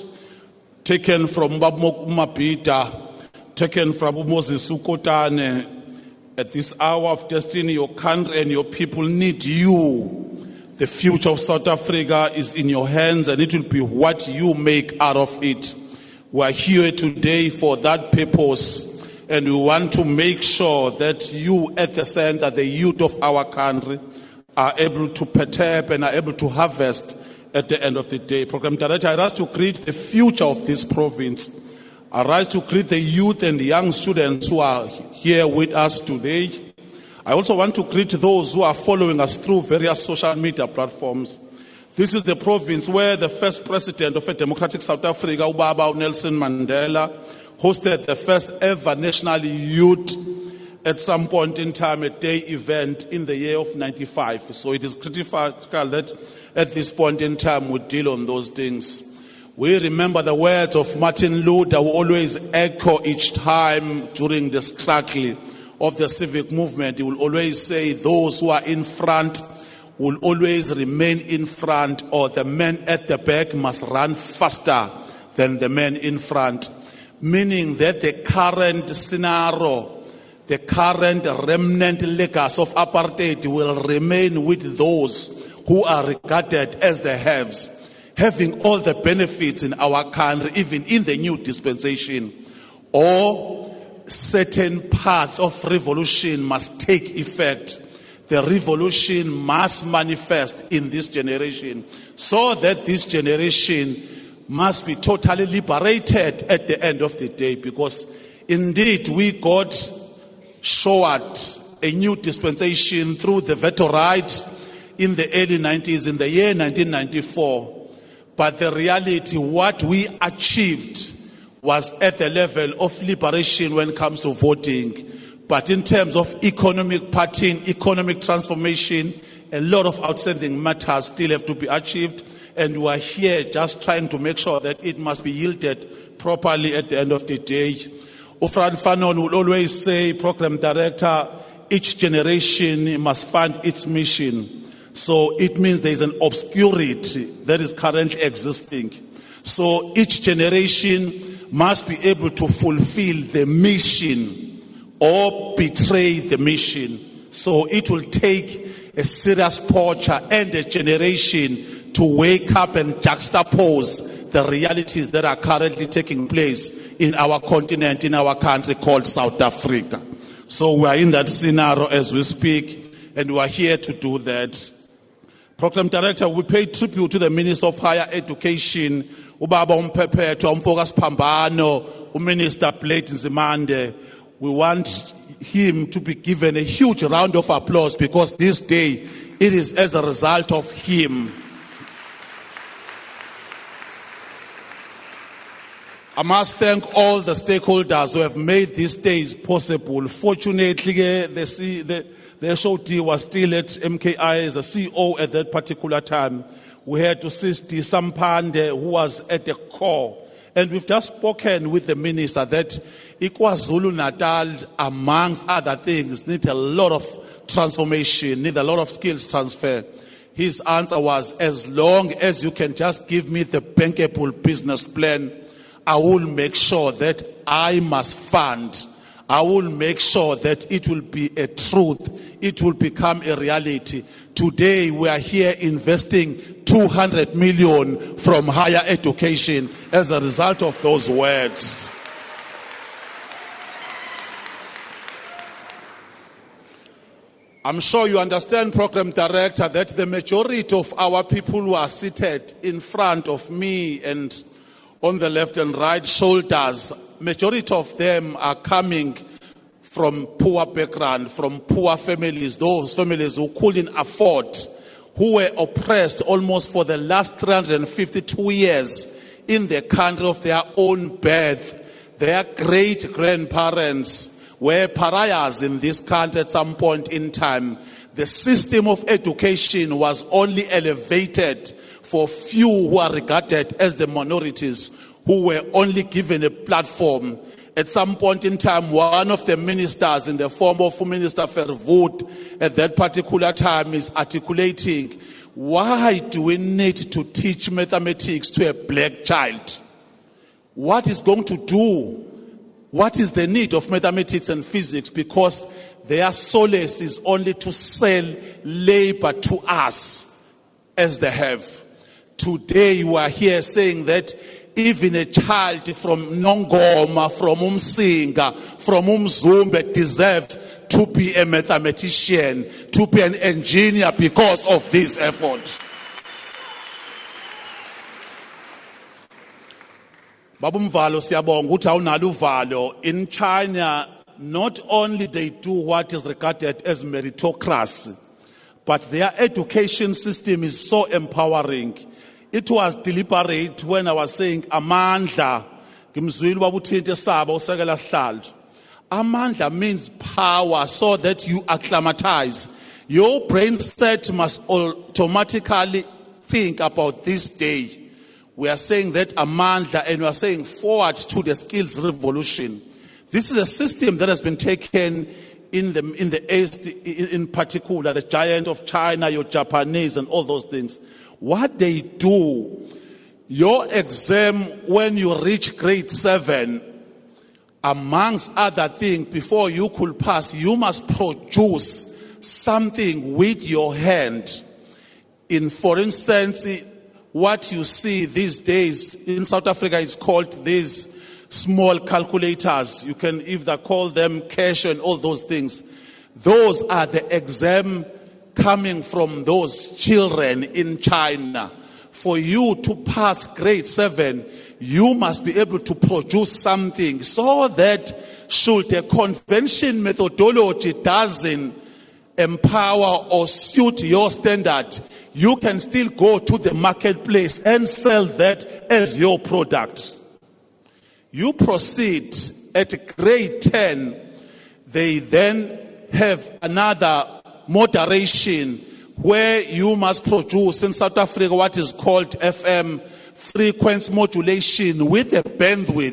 taken from Babmok Umapita, taken from Moses Kotane. At this hour of destiny, your country and your people need you. The future of South Africa is in your hands, and it will be what you make out of it. We are here today for that purpose, and we want to make sure that you at the center, the youth of our country, are able to perturb and are able to harvest at the end of the day. Program Director, I rise to create the future of this province. I rise to greet the youth and the young students who are here with us today. I also want to greet those who are following us through various social media platforms. This is the province where the first president of a democratic South Africa, Ubaba Nelson Mandela, hosted the first ever national youth at some point in time, a day event in the year of ninety-five. So it is critical that at this point in time we deal on those things. We remember the words of Martin Luther, who always echo each time during the struggle of the civic movement. He will always say, those who are in front will always remain in front, or the men at the back must run faster than the men in front. Meaning that the current scenario, the current remnant legacy of apartheid will remain with those who are regarded as the haves, having all the benefits in our country, even in the new dispensation. Or certain path of revolution must take effect. The revolution must manifest in this generation, so that this generation must be totally liberated at the end of the day. Because indeed we got showed a new dispensation through the veto right in the early nineties, in the year nineteen ninety-four. But the reality, what we achieved was at the level of liberation when it comes to voting. But in terms of economic parting, economic transformation, a lot of outstanding matters still have to be achieved. And we are here just trying to make sure that it must be yielded properly at the end of the day. Ufran Fanon will always say, Program Director, each generation must find its mission. So it means there is an obscurity that is currently existing. So each generation must be able to fulfill the mission or betray the mission. So it will take a serious posture and a generation to wake up and juxtapose the realities that are currently taking place in our continent, in our country called South Africa. So we are in that scenario as we speak, and we are here to do that. Program Director, we pay tribute to the Minister of Higher Education, Ubaba Umpephetwa, Umfokas Phambano, Minister Blade Nzimande. We want him to be given a huge round of applause because this day, it is as a result of him. I must thank all the stakeholders who have made these days possible. Fortunately, the, C, the, the H O D was still at M K I as a C E O at that particular time. We had to Sisti Sampande, who was at the core. And we've just spoken with the minister that KwaZulu-Natal, amongst other things, need a lot of transformation, need a lot of skills transfer. His answer was, as long as you can just give me the bankable business plan, I will make sure that I must fund. I will make sure that it will be a truth. It will become a reality. Today we are here investing two hundred million from higher education as a result of those words. I'm sure you understand, Program Director, that the majority of our people who are seated in front of me and on the left and right shoulders, majority of them are coming from poor background, from poor families, those families who couldn't afford, who were oppressed almost for the last three hundred fifty-two years in the country of their own birth. Their great-grandparents were pariahs in this country at some point in time. The system of education was only elevated for few who are regarded as the minorities, who were only given a platform. At some point in time, one of the ministers, in the form of Minister Verwoerd, at that particular time is articulating, why do we need to teach mathematics to a black child? What is going to do? What is the need of mathematics and physics? Because their solace is only to sell labor to us as they have. Today we are here saying that even a child from Nongoma, from Umsinga, from Umzumbe deserves to be a mathematician, to be an engineer because of this effort. Babumvalo siyabonga ukuthi awunalo uvalo. In China, not only they do what is regarded as meritocracy, but their education system is so empowering. It was deliberate when I was saying amandla. Ngimzwile babuthinta esaba usekela sihlalo. Amandla means power, so that you acclimatize. Your brain set must automatically think about this day. We are saying that amandla, and we are saying forward to the skills revolution. This is a system that has been taken in the in the East, in particular, the giant of China, your Japanese, and all those things. What they do, your exam when you reach grade seven, amongst other things, before you could pass, you must produce something with your hand. In, for instance, what you see these days in South Africa is called these small calculators. You can either call them cash and all those things. Those are the exam coming from those children in China. For you to pass grade seven, you must be able to produce something so that should a convention methodology doesn't empower or suit your standard, you can still go to the marketplace and sell that as your product. You proceed at grade ten, they then have another moderation where you must produce in South Africa what is called F M, frequency modulation, with a bandwidth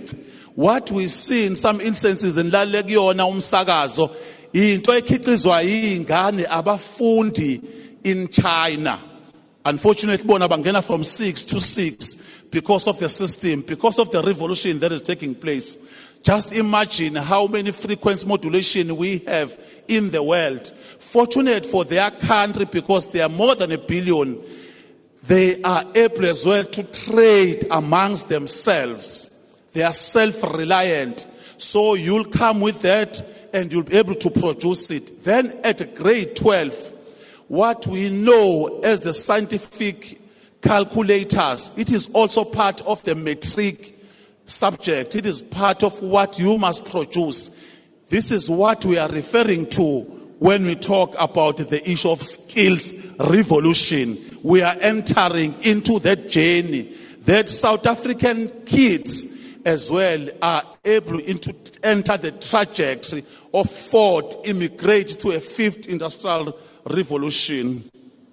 What we see in some instances in Lalekiyona umsakazo, into ekhiqizwa yingane abafundi in China. Unfortunately, bona bangena from six to six because of the system, because of the revolution that is taking place. Just imagine how many frequency modulation we have in the world. Fortunate for their country, because they are more than a billion, they are able as well to trade amongst themselves. They are self-reliant. So you'll come with that and you'll be able to produce it. Then at grade twelve, what we know as the scientific calculators, it is also part of the metric subject. It is part of what you must produce. This is what we are referring to when we talk about the issue of skills revolution. We are entering into that journey that South African kids as well are able to enter the trajectory of fourth, immigrate to a fifth industrial revolution.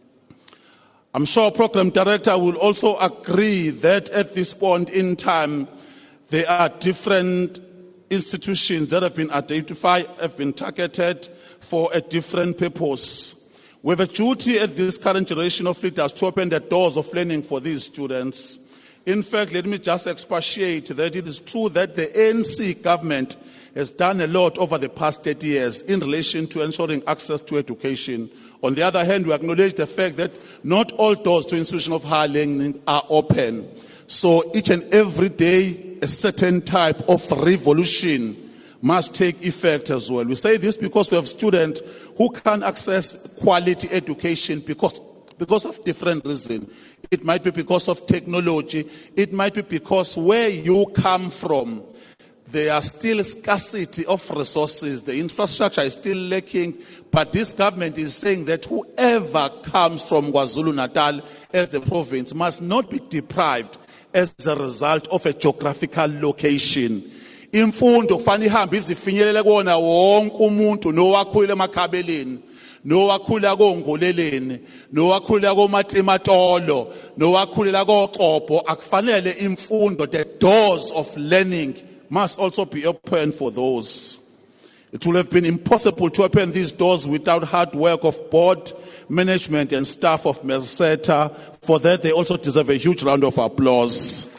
I'm sure Program Director will also agree that at this point in time, there are different institutions that have been identified, have been targeted for a different purpose. We have a duty at this current generation of leaders to open the doors of learning for these students. In fact, let me just expatiate that it is true that the A N C government has done a lot over the past thirty years in relation to ensuring access to education. On the other hand, we acknowledge the fact that not all doors to institution of higher learning are open. So each and every day, a certain type of revolution must take effect as well. We say this because we have students who can't access quality education because because of different reasons. It might be because of technology. It might be because where you come from, there are still scarcity of resources. The infrastructure is still lacking. But this government is saying that whoever comes from KwaZulu-Natal as the province must not be deprived as a result of a geographical location. Imfundo kufanele ihambe izifinyelele kuwona wonke umuntu nowakhulile emakhabeleni, nowakhulila koNgoleleni, nowakhulila koMatimatolo, nowakhulela koXhobo. Akufanele imfundo, the doors of learning must also be open for those. It would have been impossible to open these doors without hard work of board, management and staff of MERSETA. For that, they also deserve a huge round of applause.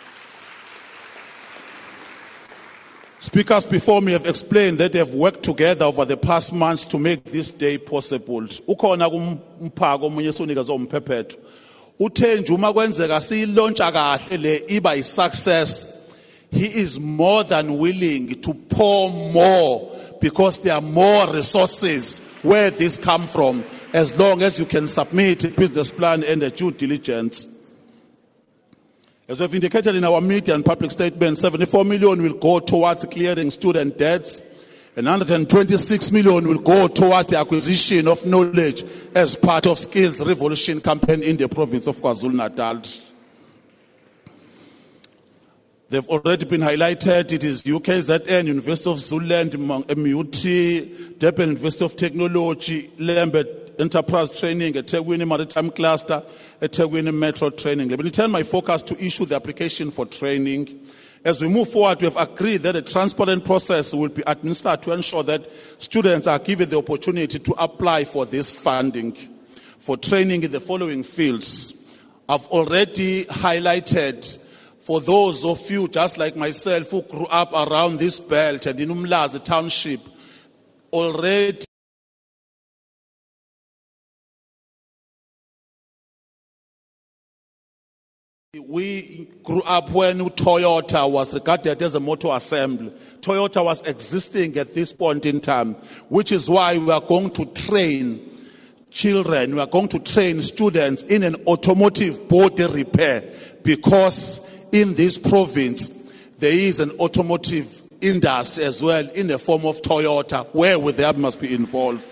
Speakers before me have explained that they have worked together over the past months to make this day possible. Ukhona kumphako omunye sonikezwe umphephetho. Uthe nje uma kwenzeka siyilontsha kahle le iba yi success. He is more than willing to pour more because there are more resources where this come from, as long as you can submit a business plan and a due diligence. As we have indicated in our media and public statement, seventy-four million will go towards clearing student debts, and one hundred twenty-six million will go towards the acquisition of knowledge as part of Skills Revolution campaign in the province of KwaZulu-Natal. They've already been highlighted. It is U K Z N, University of Zululand, M U T, Durban University of Technology, Lambert Enterprise Training, eThekwini Maritime Cluster, eThekwini Metro Training. Let me turn my focus to issue the application for training. As we move forward, we have agreed that a transparent process will be administered to ensure that students are given the opportunity to apply for this funding for training in the following fields. I've already highlighted for those of you, just like myself, who grew up around this belt and in Umlazi Township, already we grew up when Toyota was regarded as a motor assembly. Toyota was existing at this point in time, which is why we are going to train children, we are going to train students in an automotive body repair, because in this province, there is an automotive industry as well in the form of Toyota, where with them must be involved.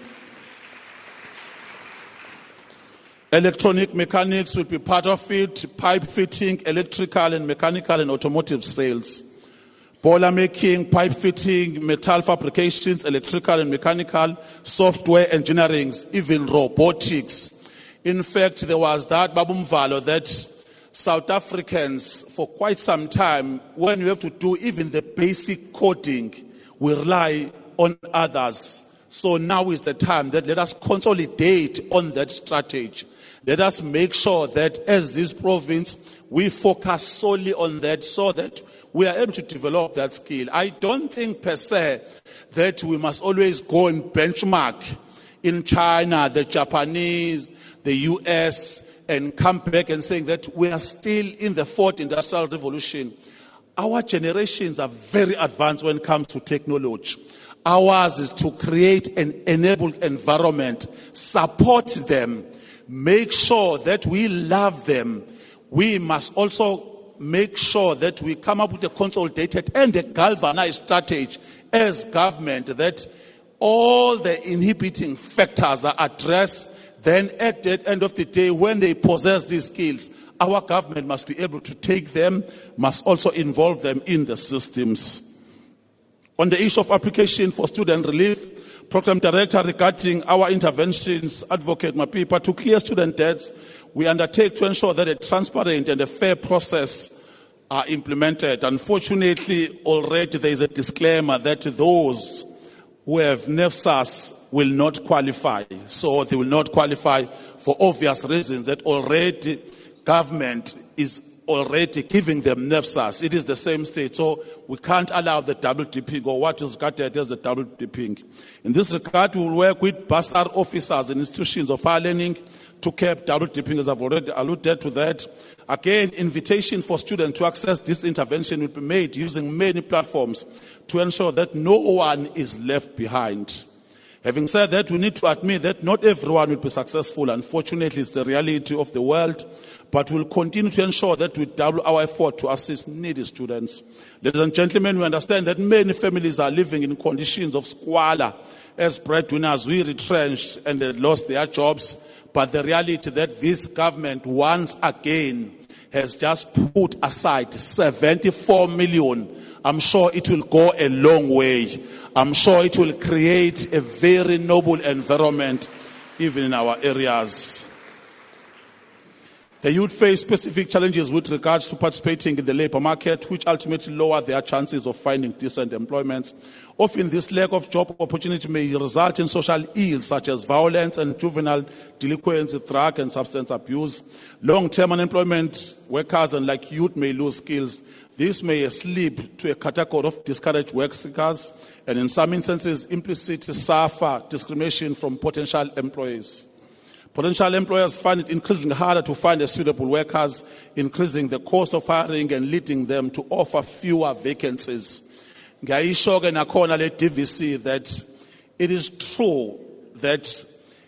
Electronic mechanics will be part of it, pipe fitting, electrical and mechanical and automotive sales. Boiler making, pipe fitting, metal fabrications, electrical and mechanical, software engineering, even robotics. In fact, there was that Babumvalo that South Africans, for quite some time, when we have to do even the basic coding, we rely on others. So now is the time that let us consolidate on that strategy. Let us make sure that as this province, we focus solely on that so that we are able to develop that skill. I don't think per se that we must always go and benchmark in China, the Japanese, the U S, and come back and saying that we are still in the fourth industrial revolution. Our generations are very advanced when it comes to technology. Ours is to create an enabled environment, support them, make sure that we love them. We must also make sure that we come up with a consolidated and a galvanized strategy as government that all the inhibiting factors are addressed. Then at the end of the day, when they possess these skills, our government must be able to take them, must also involve them in the systems. On the issue of application for student relief, Program Director, regarding our interventions, Advocate Mapipa, to clear student debts, we undertake to ensure that a transparent and a fair process are implemented. Unfortunately, already there is a disclaimer that those who have NEFSAS will not qualify. So they will not qualify for obvious reasons that already government is already giving them NEFSAS. It is the same state. So we can't allow the double dipping or what is regarded as the double dipping. In this regard, we will work with bursar officers and institutions of higher learning to curb double dipping, as I've already alluded to that. Again, invitation for students to access this intervention will be made using many platforms to ensure that no one is left behind. Having said that, we need to admit that not everyone will be successful. Unfortunately, it's the reality of the world. But we'll continue to ensure that we double our effort to assist needy students. Ladies and gentlemen, we understand that many families are living in conditions of squalor. As breadwinners, we retrenched and they lost their jobs. But the reality that this government once again has just put aside seventy-four million. I'm sure it will go a long way. I'm sure it will create a very noble environment even in our areas. The youth face specific challenges with regards to participating in the labor market, which ultimately lower their chances of finding decent employment. Often this lack of job opportunity may result in social ills such as violence and juvenile delinquency, drug and substance abuse. Long-term unemployment workers and like youth may lose skills. This may slip to a category of discouraged work seekers and in some instances implicitly suffer discrimination from potential employees. Potential employers find it increasingly harder to find suitable workers, increasing the cost of hiring and leading them to offer fewer vacancies. Ngayisho ke nakhona le D V C that it is true that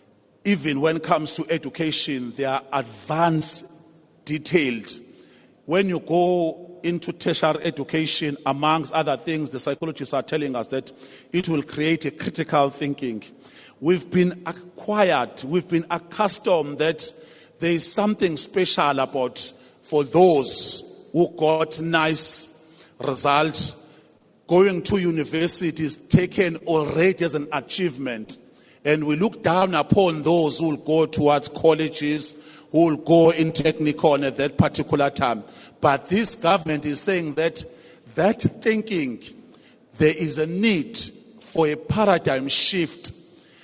even when it comes to education, they are advanced, detailed. When you go into tertiary education, amongst other things, the psychologists are telling us that it will create a critical thinking. We've been acquired, we've been accustomed that there is something special about for those who got nice results. Going to university is taken already as an achievement. And we look down upon those who will go towards colleges, who will go in technicon at that particular time. But this government is saying that that thinking, there is a need for a paradigm shift.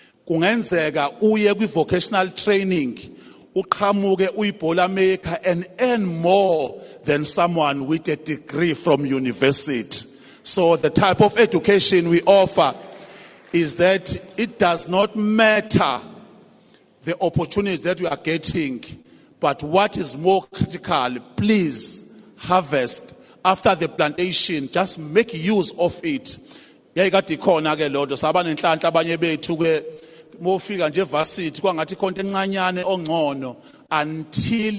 Kungenzeka uye kwi vocational training, uqhamuke uyibhola maker and earn more than someone with a degree from university. So the type of education we offer is that it does not matter the opportunities that we are getting, but what is more critical, please harvest after the plantation, just make use of it. Yayikade ikhona ke lodwa sabanenhlanhla abanye bethu ke mofika nje varsity kwangathi ikhonto encanyane ongcono until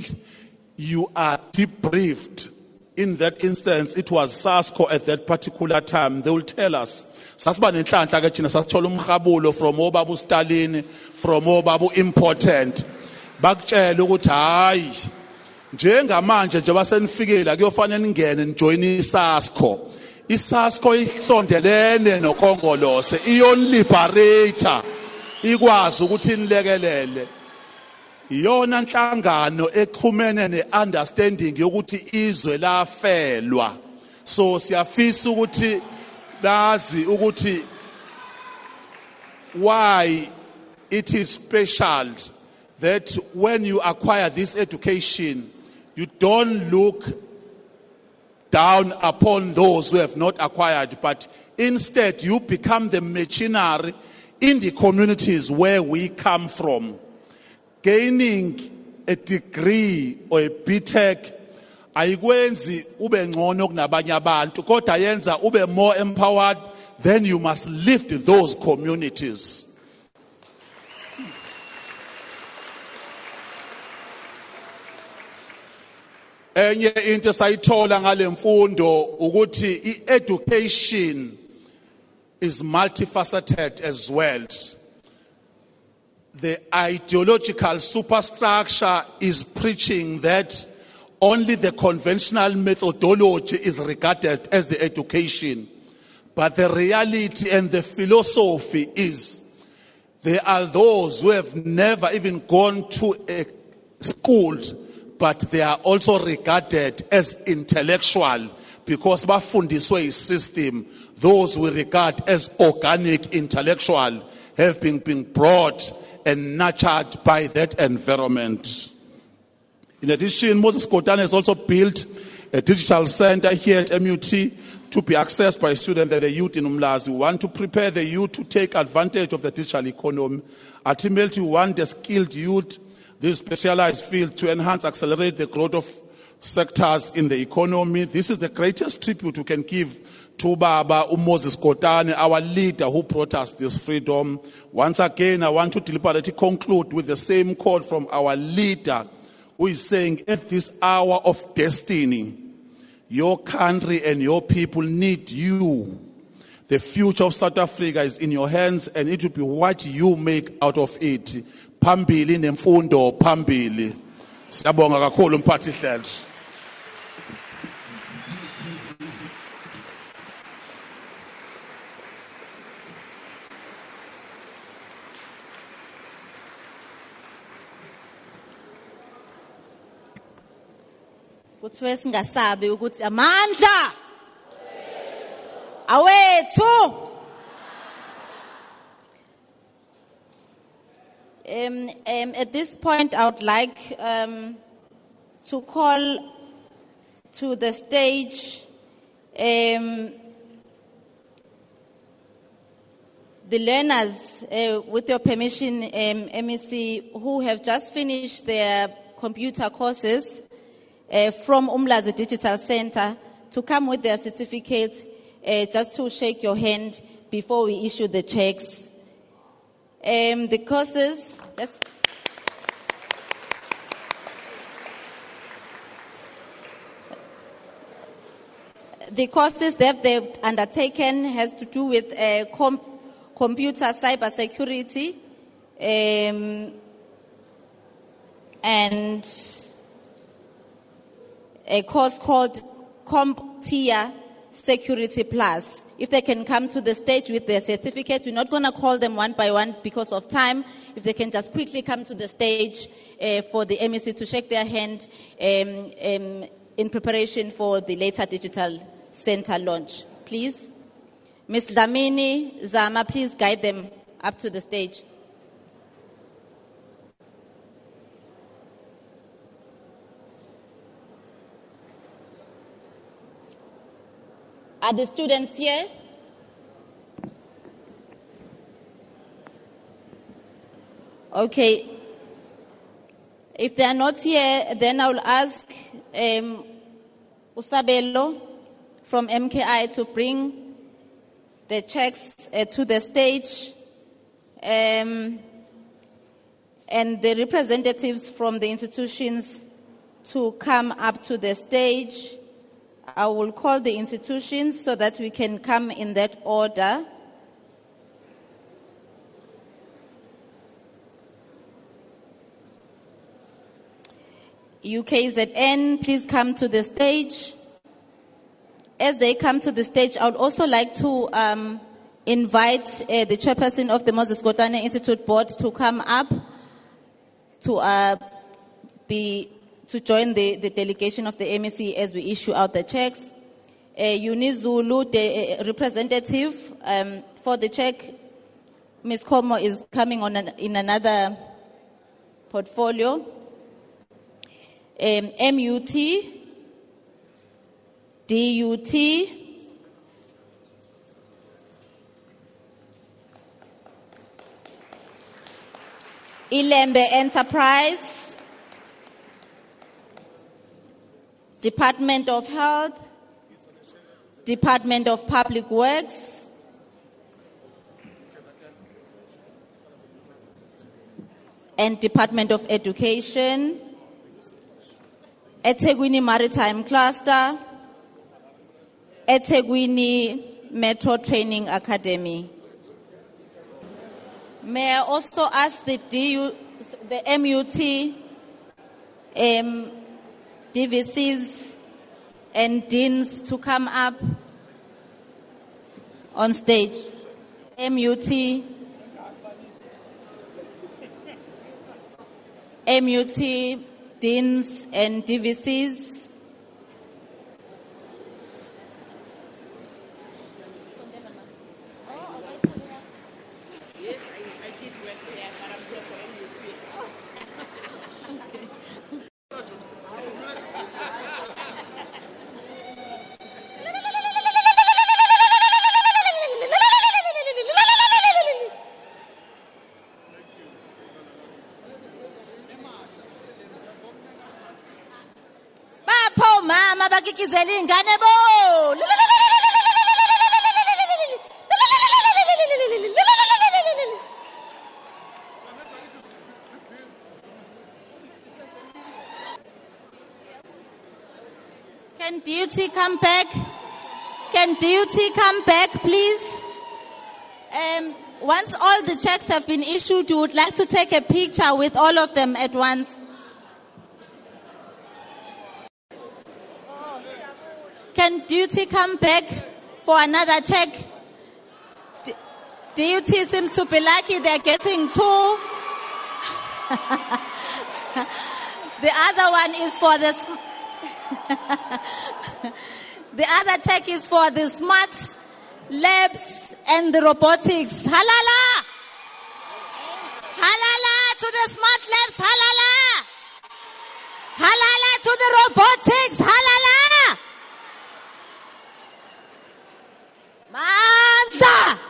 you are debriefed. In that instance, it was SASCO at that particular time. They will tell us. Sasiba nenhlanhla ke thina sasithola umkhabulo from obabu Stalin, from obabu important. Bakutshela ukuthi hayi njengamanje nje basenifikela kuyofanele ningene nijoin iSASCO. iSASCO isondelene noKhongolose, iyon liberator ikwazi ukuthi inilekelele. yona nhlangano exhumene neunderstanding yokuthi izwe lafelwa. So siyafisa ukuthi lazi ukuthi why it is special that when you acquire this education, you don't look down upon those who have not acquired, but instead you become the machinery in the communities where we come from. Gaining a degree or a B Tech ayikwenzi ube ngcono kunabanye abantu, kodwa yenza ube more empowered. Then you must lift those communities. Enye into sayithola ngale mfundo ukuthi i-education is multifaceted as well. The ideological superstructure is preaching that only the conventional methodology is regarded as the education. But the reality and the philosophy is there are those who have never even gone to a school, but they are also regarded as intellectual because bafundiswe system. Those we regard as organic intellectual have been, been brought and nurtured by that environment. In addition, Moses Kotane has also built a digital center here at M U T to be accessed by students and the youth in Umlazi. We want to prepare the youth to take advantage of the digital economy. Ultimately, we want the skilled youth, this specialized field, to enhance, accelerate the growth of sectors in the economy. This is the greatest tribute we can give to Baba Moses Kotane, our leader who brought us this freedom. Once again, I want to deliberately conclude with the same quote from our leader, who is saying, at this hour of destiny, your country and your people need you. The future of South Africa is in your hands, and it will be what you make out of it. Phambili nemfundo phambili. Siyabonga kakhulu mphathi hlelo. Kuthiwe singasabi ukuthi amandla awethu. Um, um, at this point, I would like um, to call to the stage um, the learners, uh, with your permission, um, M E C, who have just finished their computer courses uh, from Umlazi Digital Center, to come with their certificates, uh, just to shake your hand before we issue the checks. Um, the courses, let's, the courses that they've undertaken has to do with uh, com- computer cyber security, um, and a course called CompTIA Security Plus. If they can come to the stage with their certificate, we're not going to call them one by one because of time. If they can just quickly come to the stage uh, for the M E C to shake their hand um, um, in preparation for the later digital center launch. Please. Miz Dlamini Zama, please guide them up to the stage. Are the students here? Okay. If they are not here, then I will ask um, Usabelo from M K I to bring the checks uh, to the stage, um, and the representatives from the institutions to come up to the stage. I will call the institutions so that we can come in that order. U K Z N, please come to the stage. As they come to the stage, I would also like to um, invite uh, the chairperson of the Moses Kotane Institute Board to come up to uh, be to join the, the delegation of the M E C as we issue out the checks. Uh, Unizulu, the uh, representative um, for the check, Miz Como is coming on an, in another portfolio. Um, M U T, D U T, Ilembe Enterprise, Department of Health, Department of Public Works, and Department of Education, eThekwini Maritime Cluster, eThekwini Metro Training Academy. May I also ask the D U, the M U T, um, D V Cs, and deans to come up on stage. M U T, M U T, deans and D V Cs. Can D U T come back? Can D U T come back, please? Um, once all the checks have been issued, you would like to take a picture with all of them at once. Can D U T come back for another check? D- DUT seems to be lucky they're getting two. The other one is for the... Sm- the other check is for the smart labs and the robotics. Halala! Halala to the smart labs. Halala! Halala to the robotics. Halala! Manza!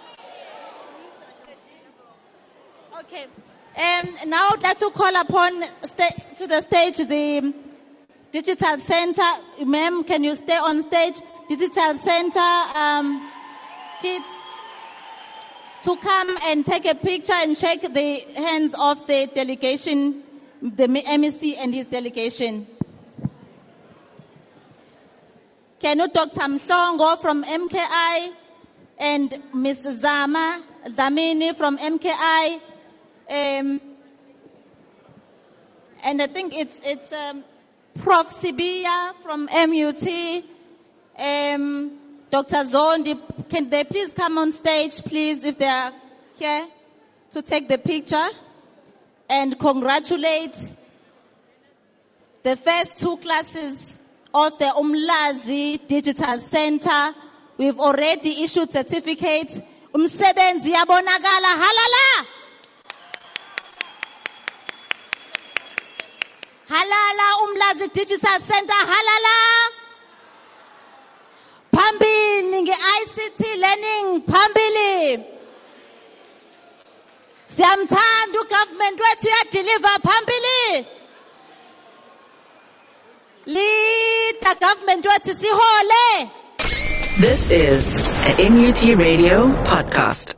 Okay. Um, now I'd like to call upon sta- to the stage the Digital Center. Ma'am, can you stay on stage? Digital Center um, kids to come and take a picture and shake the hands of the delegation, the M E C and his delegation. Can you Doctor Msongo from M K I and Miz Zama Zamini from M K I? Um, and I think it's it's um, Professor Sibia from M U T. Um, Doctor Zondi, can they please come on stage, please, if they are here to take the picture and congratulate the first two classes of the Umlazi Digital Center. We've already issued certificates. Umsebenzi yabonakala. Halala! Halala Umlazi Digital Center. Halala! Phambili nge-I C T learning phambili. Siyamthanda ugovernment wethu uyadeliver phambili. Leader government wethu sihole. This is a M U T Radio podcast.